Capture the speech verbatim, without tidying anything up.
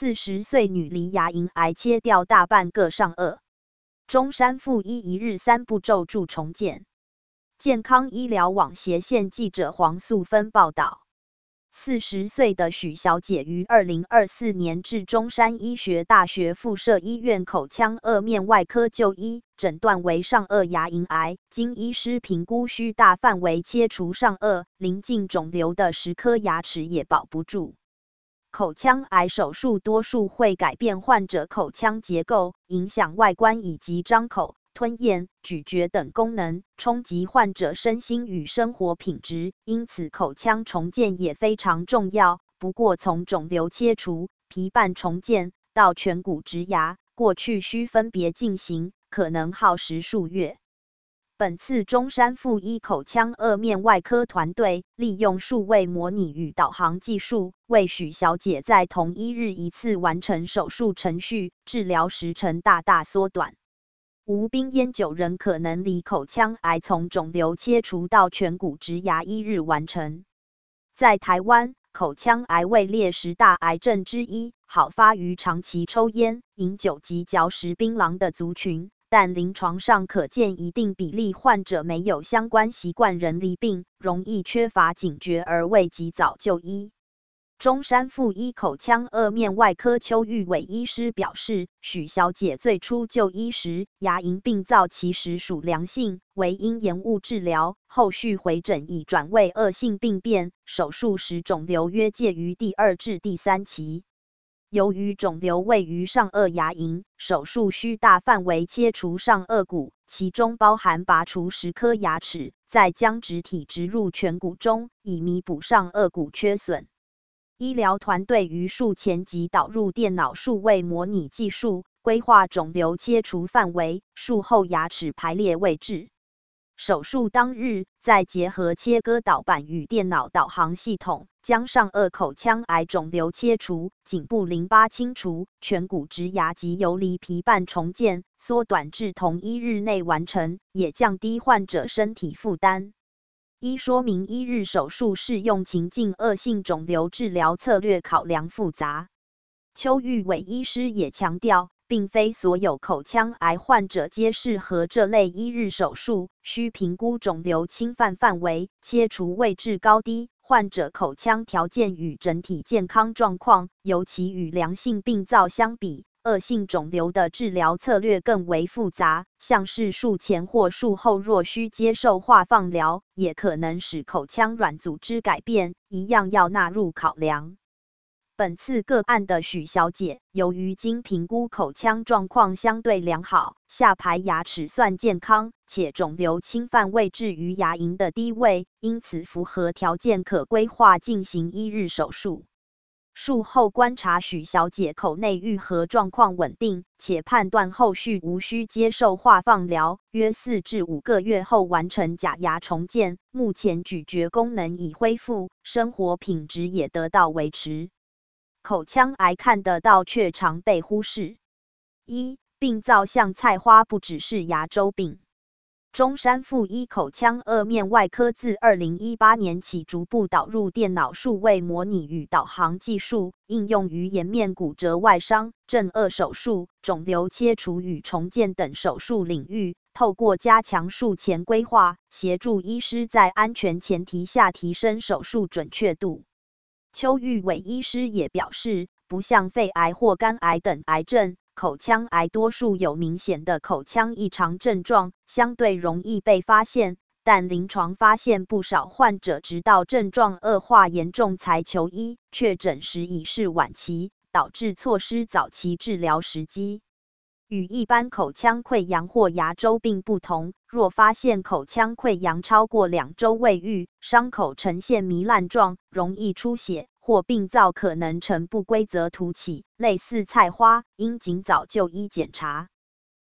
四十岁女罹牙龈癌，切掉大半个上颚。中山附一一日三步骤助重建。健康医疗网斜线记者黄素芬报道。四十岁的许小姐于二零二四年至中山医学大学附设医院口腔颚面外科就医，诊断为上颚牙龈癌，经医师评估需大范围切除上颚，临近肿瘤的十颗牙齿也保不住。口腔癌手术多数会改变患者口腔结构，影响外观以及张口、吞咽、咀嚼等功能，冲击患者身心与生活品质，因此口腔重建也非常重要。不过从肿瘤切除、皮瓣重建到颧骨植牙，过去需分别进行，可能耗时数月。本次中山附一口腔颚面外科团队利用数位模拟与导航技术，为许小姐在同一日一次完成手术程序，治疗时程大大缩短。无病烟酒人可能离口腔癌从肿瘤切除到颧骨植牙一日完成。在台湾，口腔癌位列十大癌症之一，好发于长期抽烟、饮酒及嚼食槟榔的族群。但临床上可见一定比例患者没有相关习惯仍罹病，容易缺乏警觉而未及早就医。中山附一口腔颚面外科邱玉伟医师表示，许小姐最初就医时，牙龈病灶其实属良性，唯因延误治疗，后续回诊已转为恶性病变，手术时肿瘤约介于第二至第三期。由于肿瘤位于上颚牙龈，手术需大范围切除上颚骨，其中包含拔除十颗牙齿，再将植体植入颧骨中，以弥补上颚骨缺损。医疗团队于术前即导入电脑数位模拟技术，规划肿瘤切除范围、术后牙齿排列位置。手术当日，再结合切割导板与电脑导航系统，将上颚口腔癌肿瘤切除、颈部淋巴清除、颧骨植牙及游离皮瓣重建，缩短至同一日内完成，也降低患者身体负担。一说明一日手术适用情境恶性肿瘤治疗策略考量复杂。邱玉伟医师也强调，并非所有口腔癌患者皆适合这类一日手术，需评估肿瘤侵犯范围、切除位置高低、患者口腔条件与整体健康状况，尤其与良性病灶相比，恶性肿瘤的治疗策略更为复杂，像是术前或术后若需接受化放疗，也可能使口腔软组织改变，一样要纳入考量。本次个案的许小姐，由于经评估口腔状况相对良好，下排牙齿算健康，且肿瘤侵犯位置于牙龈的低位，因此符合条件可规划进行一日手术。术后观察许小姐口内愈合状况稳定，且判断后续无需接受化放疗，约四至五个月后完成假牙重建，目前咀嚼功能已恢复，生活品质也得到维持。口腔癌看得到却常被忽视。一、病灶像菜花不只是牙周病。中山附一口腔颚面外科自二零一八年起逐步导入电脑数位模拟与导航技术，应用于颜面骨折外伤、正颚手术、肿瘤切除与重建等手术领域，透过加强术前规划，协助医师在安全前提下提升手术准确度。邱玉伟医师也表示，不像肺癌或肝癌等癌症，口腔癌多数有明显的口腔异常症状，相对容易被发现，但临床发现不少患者直到症状恶化严重才求医，确诊时已是晚期，导致错失早期治疗时机。与一般口腔溃疡或牙周病不同，若发现口腔溃疡超过两周未愈，伤口呈现糜烂状，容易出血，或病灶可能呈不规则凸起，类似菜花，应尽早就医检查。